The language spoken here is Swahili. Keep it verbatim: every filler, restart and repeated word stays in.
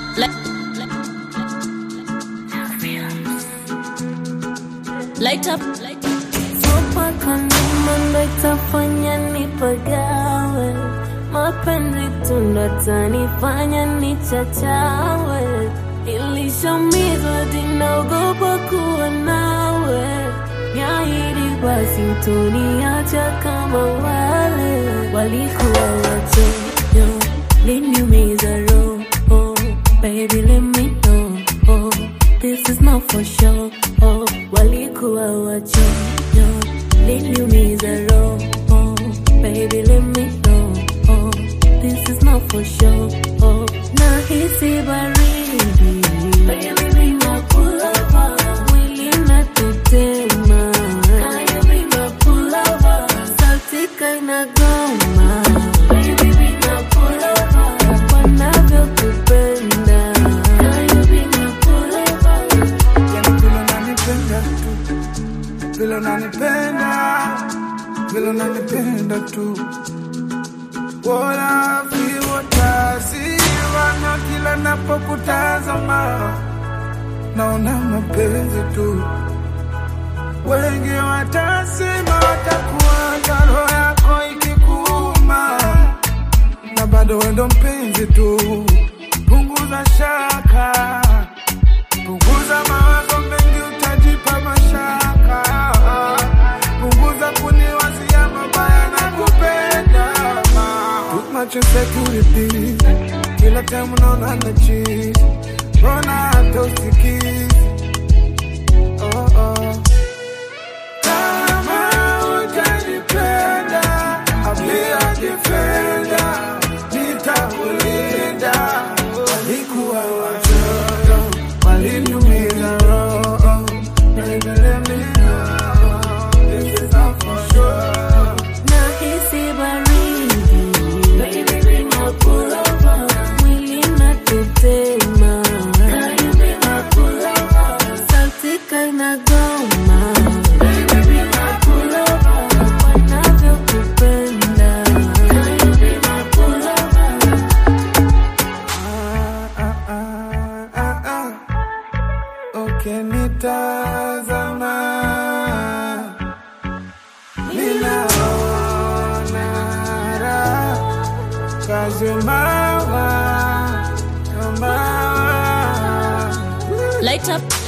Light up, light up. Sopa kanima nitafanya nipagawe. Mapenzi tunatafanya nichachawe. Ilishomizwa dinaogopa kuwa nawe. Niahidi basi utoniacha kama wale walikuwa wachoyo. Liniumiza roho, baby let me know. Oh, this is not for sure. Oh, walikuwa wachoyo. Liniumiza roho, baby let me know. Oh, this is not for sure. Oh, nahisi baridi, baby be my pullover. Mwili unatutema, can you be my pullover? Sautika inagoma, baby be my pullover. Wanavyokupenda, can you be my pullover? Yani vile unanipenda tu, vile unanipenda, vile unanipenda tu. Wala viwata siwana kila napokutazama, naona mapenzi tu. Wengi watasema watakuacha roho yako ikikuuma, na bado wendo mpenzi tu. Punguza shaka, punguza mawazo mengi utajipa mashaka. Punguza kuniwazia mabaya na kupenda. Too much insecurity, kila time unaona na cheat. Mbona hata usikizi? Oh oh. Kama hujanipenda, I'll be a defender. Nitakulinda. Walikuwa wachoyo, waliniumiza roho. Baby let me know, this is not for sure. Nahisi baridi, baby be my pullover. Mwili unatutema, can you be my pullover? Sautika inagoma, baby be my pullover. Wanavyokupenda, can you be my pullover? Ah, ah, ah, ah. Okay, nitazama, ninaona raha, kazimawa, kama Light up.